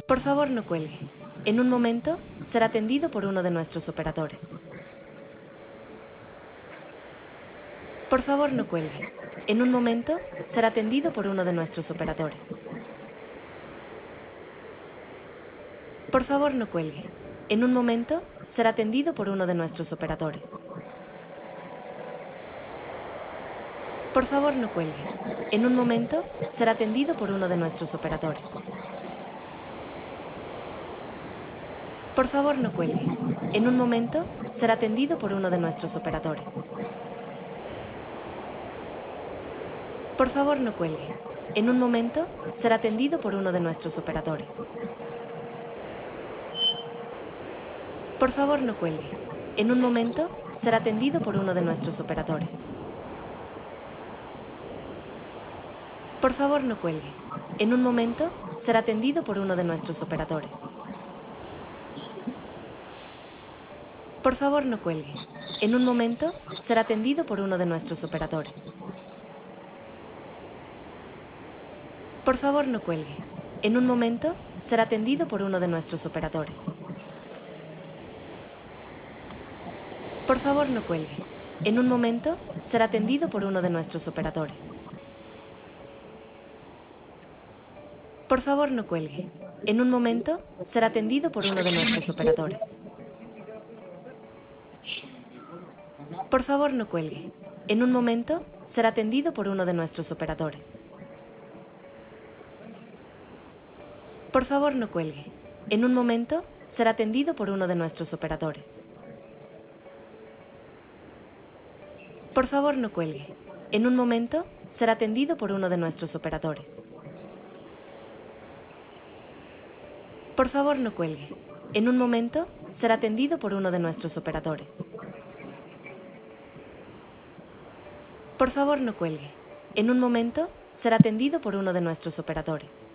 Por favor, no cuelgue. En un momento será atendido por uno de nuestros operadores. Por favor, no cuelgue. En un momento será atendido por uno de nuestros operadores. Por favor, no cuelgue. En un momento será atendido por uno de nuestros operadores. Por favor, no cuelgue. En un momento será atendido por uno de nuestros operadores. Por favor, no cuelgue. En un momento será atendido por uno de nuestros operadores. Por favor, no cuelgue. En un momento será atendido por uno de nuestros operadores. Por favor, no cuelgue. En un momento será atendido por uno de nuestros operadores. Por favor, no cuelgue. En un momento será atendido por uno de nuestros operadores. Por favor, no cuelgue. En un momento será atendido por uno de nuestros operadores. Por favor, no cuelgue. En un momento será atendido por uno de nuestros operadores. Por favor, no cuelgue. En un momento será atendido por uno de nuestros operadores. Por favor, no cuelgue. En un momento será atendido por uno de nuestros operadores. Por favor, no cuelgue. En un momento será atendido por uno de nuestros operadores. Por favor, no cuelgue. En un momento será atendido por uno de nuestros operadores. Por favor, no cuelgue. En un momento será atendido por uno de nuestros operadores. Por favor, no cuelgue. En un momento será atendido por uno de nuestros operadores. Por favor, no cuelgue. En un momento será atendido por uno de nuestros operadores.